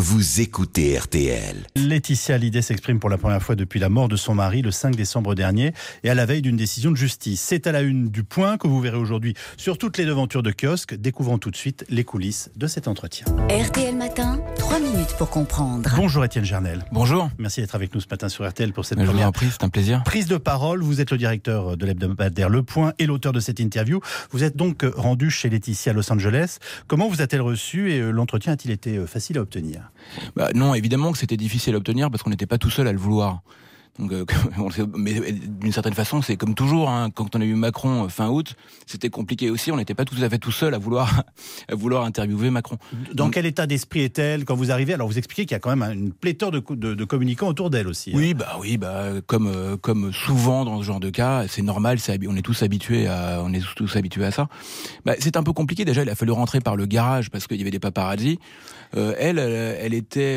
vous écoutez RTL. Laetitia Hallyday s'exprime pour la première fois depuis la mort de son mari le 5 décembre dernier et à la veille d'une décision de justice. C'est à la une du Point que vous verrez aujourd'hui sur toutes les devantures de kiosques. Découvrons tout de suite les coulisses de cet entretien. RTL Matin, 3 minutes pour comprendre. Bonjour Étienne Gernel. Bonjour. Merci d'être avec nous ce matin sur RTL pour cette Je vous première en prie, c'est un plaisir. prise de parole. Vous êtes le directeur de l'hebdomadaire Le Point et l'auteur de cette interview. Vous êtes donc rendu chez Laetitia à Los Angeles. Comment vous a-t-elle reçu et l'entretien a-t-il été facile à obtenir ? Non, évidemment que c'était difficile à obtenir parce qu'on n'était pas tout seul à le vouloir. Donc, mais d'une certaine façon, c'est comme toujours. Quand on a eu Macron fin août, c'était compliqué aussi. On n'était pas tout à fait tout seul à vouloir interviewer Macron. Dans quel état d'esprit est-elle quand vous arrivez ? Alors vous expliquez qu'il y a quand même une pléthore de communicants autour d'elle aussi. Oui, comme souvent dans ce genre de cas, c'est normal. On est tous habitués à ça. C'est un peu compliqué. Déjà, il a fallu rentrer par le garage parce qu'il y avait des paparazzis. Elle était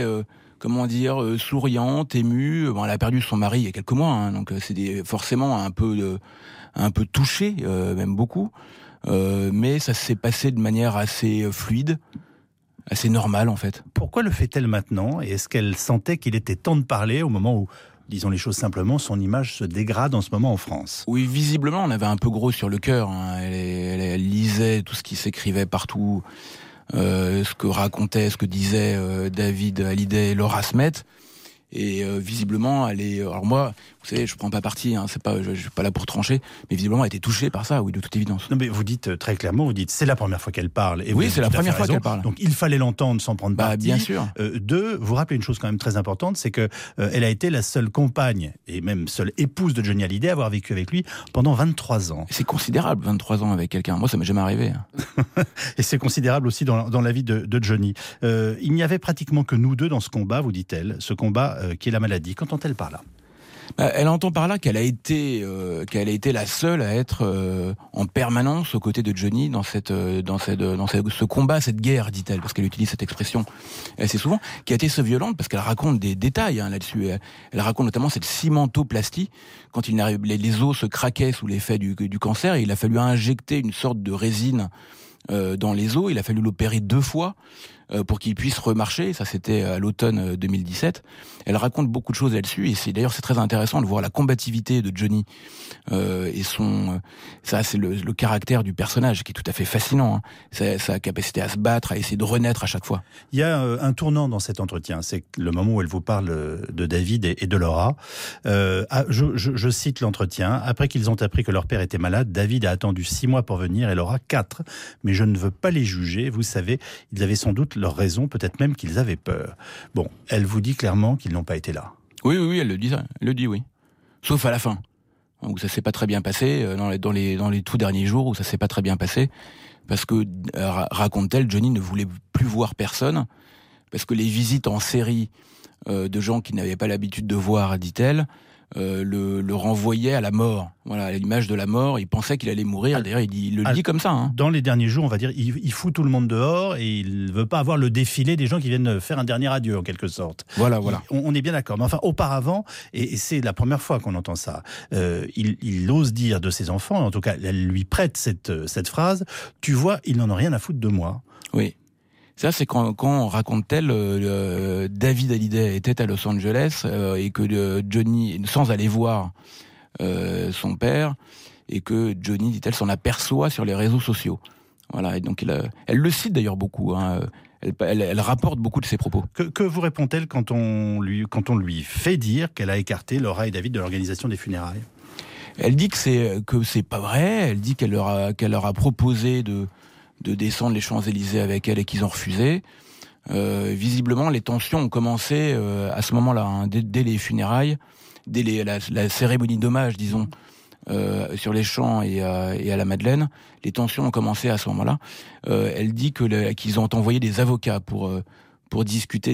souriante, émue. Elle a perdu son mari il y a quelques mois, donc c'est forcément un peu touchée, même beaucoup. Mais ça s'est passé de manière assez fluide, assez normale en fait. Pourquoi le fait-elle maintenant ? Et est-ce qu'elle sentait qu'il était temps de parler au moment où, disons les choses simplement, son image se dégrade en ce moment en France ? Oui, visiblement, on avait un peu gros sur le cœur. Elle lisait tout ce qui s'écrivait partout. Ce que disait David Hallyday et Laura Smet, et visiblement elle est. Alors moi, vous savez, je prends pas parti, je suis pas là pour trancher, mais visiblement elle était touchée par ça, oui, de toute évidence. Non, mais vous dites très clairement, c'est la première fois qu'elle parle. Et oui, c'est la première fois qu'elle parle. Donc il fallait l'entendre sans prendre parti. Bien sûr. Vous rappelez une chose quand même très importante, c'est que elle a été la seule compagne et même seule épouse de Johnny Hallyday à avoir vécu avec lui pendant 23 ans. C'est considérable, 23 ans avec quelqu'un. Moi, ça m'est jamais arrivé. Et c'est considérable aussi dans la vie de Johnny. Il n'y avait pratiquement que nous deux dans ce combat, vous dit-elle, ce combat qui est la maladie. Qu'entend-elle par là ? Elle entend par là qu'elle a été la seule à être en permanence aux côtés de Johnny dans ce combat, cette guerre, dit-elle, parce qu'elle utilise cette expression assez souvent, qui a été si violente parce qu'elle raconte des détails là-dessus. Elle raconte notamment cette cimentoplastie, quand les os se craquaient sous l'effet du cancer, et il a fallu injecter une sorte de résine dans les os. Il a fallu l'opérer 2 fois pour qu'il puisse remarcher. Ça, c'était à l'automne 2017. Elle raconte beaucoup de choses là-dessus, et c'est très intéressant de voir la combativité de Johnny et ça, c'est le caractère du personnage qui est tout à fait fascinant. Sa capacité à se battre, à essayer de renaître à chaque fois. Il y a un tournant dans cet entretien, c'est le moment où elle vous parle de David et de Laura. Je cite l'entretien. Après qu'ils ont appris que leur père était malade, David a attendu 6 mois pour venir et Laura 4. Mais je ne veux pas les juger. Vous savez, ils avaient sans doute leurs raisons, peut-être même qu'ils avaient peur. Bon, elle vous dit clairement qu'ils n'ont pas été là. Oui, elle le dit, ça. Elle le dit, oui. Sauf à la fin, où ça s'est pas très bien passé, dans les tout derniers jours où ça s'est pas très bien passé, parce que, raconte-t-elle, Johnny ne voulait plus voir personne, parce que les visites en série de gens qui n'avaient pas l'habitude de voir, dit-elle, le renvoyait à la mort. Voilà, à l'image de la mort. Il pensait qu'il allait mourir. D'ailleurs, il le dit comme ça. Dans les derniers jours, on va dire, il fout tout le monde dehors et il veut pas avoir le défilé des gens qui viennent faire un dernier adieu, en quelque sorte. Voilà. On est bien d'accord. Mais enfin, auparavant, et c'est la première fois qu'on entend ça, il ose dire de ses enfants, en tout cas, elle lui prête cette phrase, « Tu vois, ils n'en ont rien à foutre de moi. » Oui. Ça, c'est quand raconte-t-elle, David Hallyday était à Los Angeles et que Johnny, sans aller voir son père, et que Johnny, dit-elle, s'en aperçoit sur les réseaux sociaux. Voilà, et donc elle le cite d'ailleurs beaucoup. Elle rapporte beaucoup de ses propos. Que vous répond-elle quand on lui fait dire qu'elle a écarté Laura et David de l'organisation des funérailles ? Elle dit que c'est pas vrai. Elle dit qu'elle leur a proposé de descendre les Champs-Élysées avec elle et qu'ils ont refusé. Visiblement, les tensions ont commencé à ce moment-là, dès les funérailles, dès la cérémonie d'hommage, disons, sur les Champs et à la Madeleine. Les tensions ont commencé à ce moment-là. Elle dit qu'ils ont envoyé des avocats pour discuter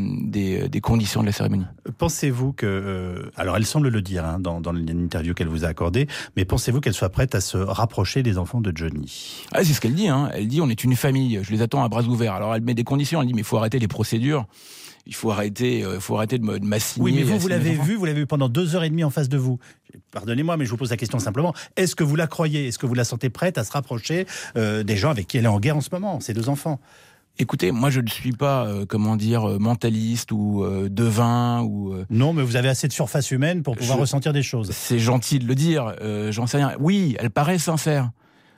des conditions de la cérémonie. Pensez-vous que... alors, elle semble le dire dans l'interview qu'elle vous a accordée, mais pensez-vous qu'elle soit prête à se rapprocher des enfants de Johnny ? C'est ce qu'elle dit. Elle dit, on est une famille, je les attends à bras ouverts. Alors, elle met des conditions, elle dit, mais il faut arrêter les procédures. Il faut arrêter de m'assigner. Oui, mais vous l'avez vu pendant 2h30 en face de vous. Pardonnez-moi, mais je vous pose la question simplement. Est-ce que vous la croyez ? Est-ce que vous la sentez prête à se rapprocher des gens avec qui elle est en guerre en ce moment, ces 2 enfants ? Écoutez, moi je ne suis pas, mentaliste ou devin ou. Non, mais vous avez assez de surface humaine pour pouvoir ressentir des choses. C'est gentil de le dire. J'en sais rien. Oui, elle paraît sincère.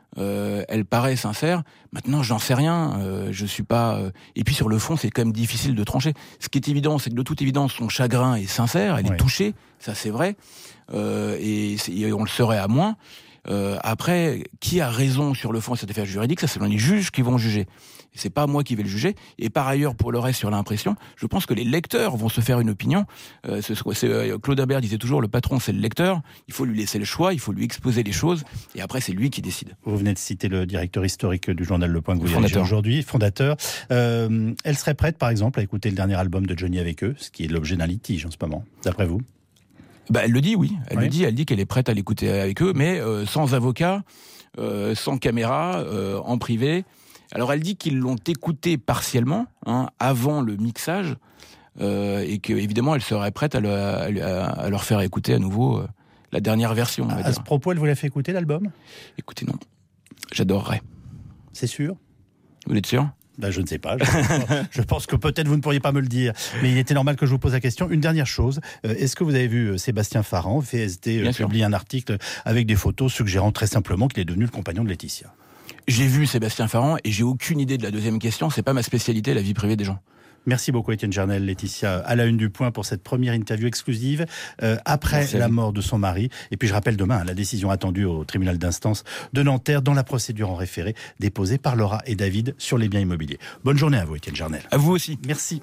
Maintenant, j'en sais rien. Je suis pas. Et puis sur le fond, c'est quand même difficile de trancher. Ce qui est évident, c'est que de toute évidence, son chagrin est sincère. Elle est touchée, ça c'est vrai. Et on le serait à moins. Après, qui a raison sur le fond de cette affaire juridique, ça c'est les juges qui vont juger. C'est pas moi qui vais le juger. Et par ailleurs, pour le reste, sur l'impression, je pense que les lecteurs vont se faire une opinion. Claude Imbert disait toujours, le patron c'est le lecteur. Il faut lui laisser le choix, il faut lui exposer les choses, et après c'est lui qui décide. Vous venez de citer le directeur historique du journal Le Point que vous dirigez aujourd'hui, fondateur. Elle serait prête, par exemple, à écouter le dernier album de Johnny avec eux, ce qui est l'objet d'un litige en ce moment, d'après vous? Elle le dit, oui. Elle dit qu'elle est prête à l'écouter avec eux, mais sans avocat, sans caméra, en privé. Alors elle dit qu'ils l'ont écouté partiellement, avant le mixage, et qu'évidemment elle serait prête à leur faire écouter à nouveau la dernière version. À ce propos, elle vous l'a fait écouter l'album? Écoutez, non. J'adorerais. C'est sûr? Vous êtes sûr? Je ne sais pas. Je pense que peut-être vous ne pourriez pas me le dire. Mais il était normal que je vous pose la question. Une dernière chose. Est-ce que vous avez vu Sébastien Farran, VSD, publier un article avec des photos suggérant très simplement qu'il est devenu le compagnon de Laetitia? J'ai vu Sébastien Farran et j'ai aucune idée de la deuxième question. C'est pas ma spécialité, la vie privée des gens. Merci beaucoup Étienne Jarnel. Laetitia à la une du Point pour cette première interview exclusive après la mort de son mari. Et puis je rappelle demain la décision attendue au tribunal d'instance de Nanterre dans la procédure en référé déposée par Laura et David sur les biens immobiliers. Bonne journée à vous Étienne Jarnel. À vous aussi. Merci.